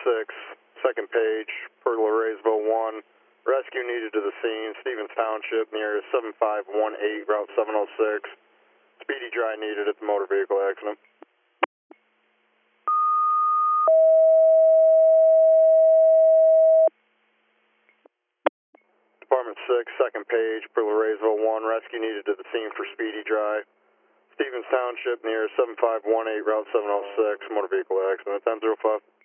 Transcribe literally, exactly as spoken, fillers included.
six, second page, per Laresville one. Rescue needed to the scene, Stevens Township, near seven five one eight, Route seven oh six. Speedy dry needed at the motor vehicle accident. Department six, second page, per Laresville one. Rescue needed to the scene for speedy dry. Stevens Township, near seven five one eight, Route seven oh six, motor vehicle accident, ten oh five.